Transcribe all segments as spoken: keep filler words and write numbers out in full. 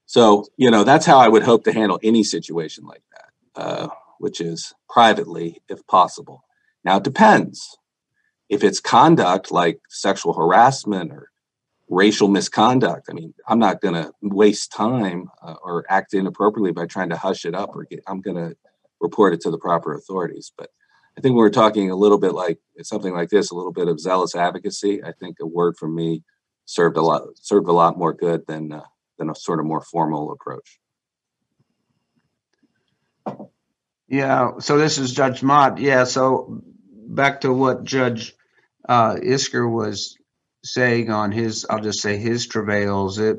So, you know, that's how I would hope to handle any situation like that, uh, which is privately, if possible. Now, it depends. If it's conduct like sexual harassment or racial misconduct, I mean, I'm not going to waste time uh, or act inappropriately by trying to hush it up, or get, I'm going to report it to the proper authorities. But I think we're talking a little bit like something like this, a little bit of zealous advocacy. I think a word from me served a lot, served a lot more good than uh, than a sort of more formal approach. Yeah. So this is Judge Mott. Yeah. So back to what Judge uh, Isker was saying on his, I'll just say his travails. It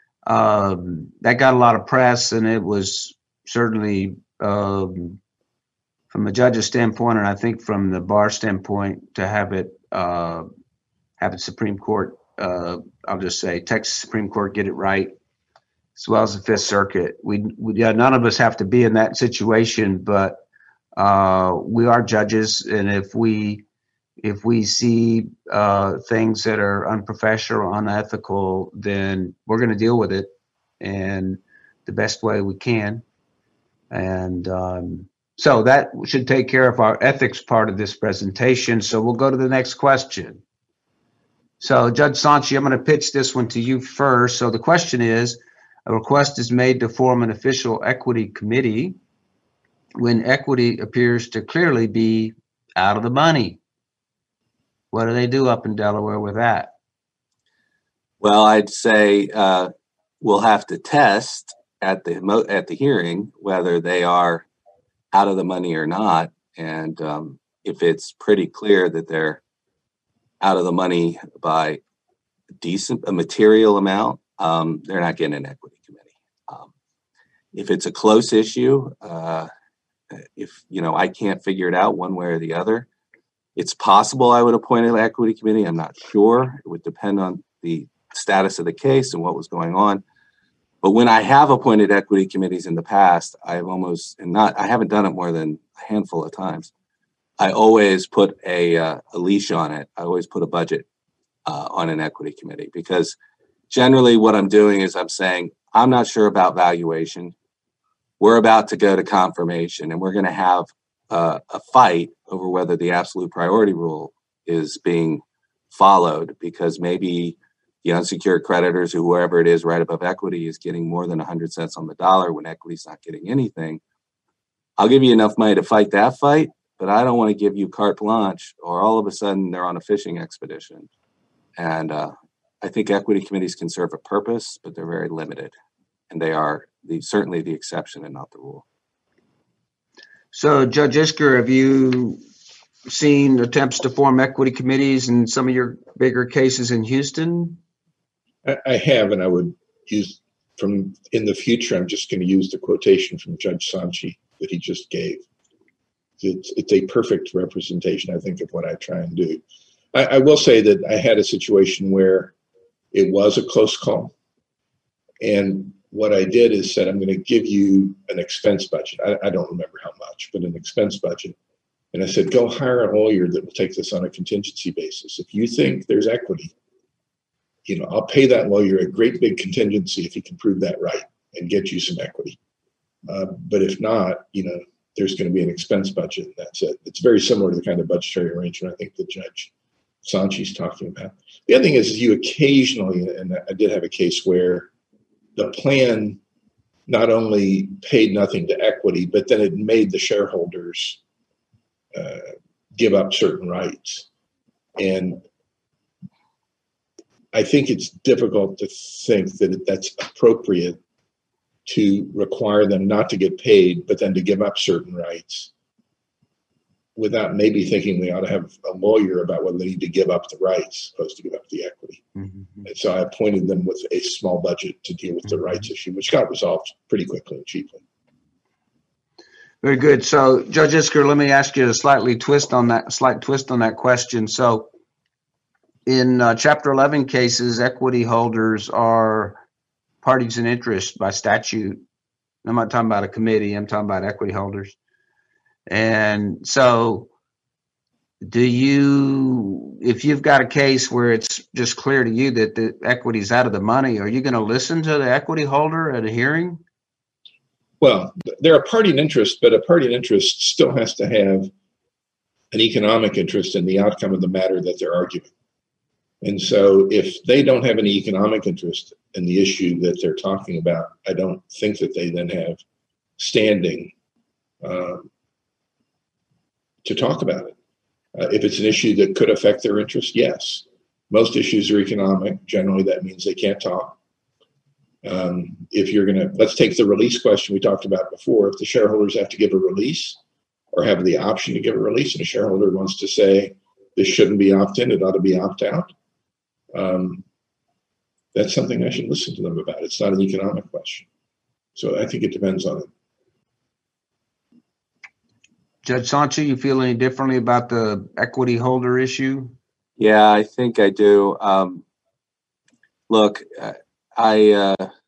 um, that got a lot of press, and it was certainly um, from a judge's standpoint, and I think from the bar standpoint, to have it uh, have the Supreme Court. Uh, I'll just say Texas Supreme Court get it right, as well as the Fifth Circuit. We, we yeah, none of us have to be in that situation, but uh, we are judges, and if we if we see uh, things that are unprofessional or unethical, then we're going to deal with it in the best way we can. And um, so that should take care of our ethics part of this presentation. So we'll go to the next question. So Judge Sanchi, I'm going to pitch this one to you first. So the question is, a request is made to form an official equity committee when equity appears to clearly be out of the money. What do they do up in Delaware with that? Well, I'd say uh, we'll have to test at the at the hearing whether they are out of the money or not. And um, if it's pretty clear that they're out of the money by a decent, a material amount, um, they're not getting an equity committee. Um, if it's a close issue, uh, if, you know, I can't figure it out one way or the other, it's possible I would appoint an equity committee. I'm not sure. It would depend on the status of the case and what was going on. But when I have appointed equity committees in the past, I've almost, and not, I haven't done it more than a handful of times. I always put a, uh, a leash on it. I always put a budget uh, on an equity committee, because generally what I'm doing is I'm saying, I'm not sure about valuation. We're about to go to confirmation, and we're going to have uh, a fight over whether the absolute priority rule is being followed, because maybe the unsecured creditors, or whoever it is right above equity, is getting more than one hundred cents on the dollar when equity's not getting anything. I'll give you enough money to fight that fight, but I don't want to give you carte blanche, or all of a sudden they're on a fishing expedition. And uh, I think equity committees can serve a purpose, but they're very limited. And they are the, certainly the exception and not the rule. So, Judge Isker, have you seen attempts to form equity committees in some of your bigger cases in Houston? I, I have, and I would use from in the future, I'm just going to use the quotation from Judge Sanchi that he just gave. It's, it's a perfect representation, I think, of what I try and do. I, I will say that I had a situation where it was a close call. And what I did is said, I'm going to give you an expense budget. I, I don't remember how much, but an expense budget. And I said, go hire a lawyer that will take this on a contingency basis. If you think there's equity, you know, I'll pay that lawyer a great big contingency if he can prove that right and get you some equity. Uh, but if not, you know, there's going to be an expense budget. And that's it. It's very similar to the kind of budgetary arrangement I think the Judge Sanchi's talking about. The other thing is, you occasionally, and I did have a case where the plan not only paid nothing to equity, but then it made the shareholders uh, give up certain rights. And I think it's difficult to think that that's appropriate to require them not to get paid, but then to give up certain rights without maybe thinking they ought to have a lawyer about whether they need to give up the rights opposed to give up the equity. Mm-hmm. And so I appointed them with a small budget to deal with the mm-hmm. rights issue, which got resolved pretty quickly and cheaply. Very good. So, Judge Isker, let me ask you a slightly twist on that, slight twist on that question. So, in uh, Chapter eleven cases, equity holders are parties in interest by statute. I'm not talking about a committee. I'm talking about equity holders. And so do you, if you've got a case where it's just clear to you that the equity's out of the money, are you going to listen to the equity holder at a hearing? Well, they're a party in interest, but a party in interest still has to have an economic interest in the outcome of the matter that they're arguing. And so if they don't have any economic interest in the issue that they're talking about, I don't think that they then have standing uh, to talk about it. Uh, if it's an issue that could affect their interest, yes. Most issues are economic. Generally, that means they can't talk. Um, if you're going to, let's take the release question we talked about before. If the shareholders have to give a release or have the option to give a release, and a shareholder wants to say this shouldn't be opt-in, it ought to be opt-out, um, that's something I should listen to them about. It's not an economic question. So I think it depends on it. Judge Sancho, you feel any differently about the equity holder issue? Yeah, I think I do. Um, look, uh, I uh,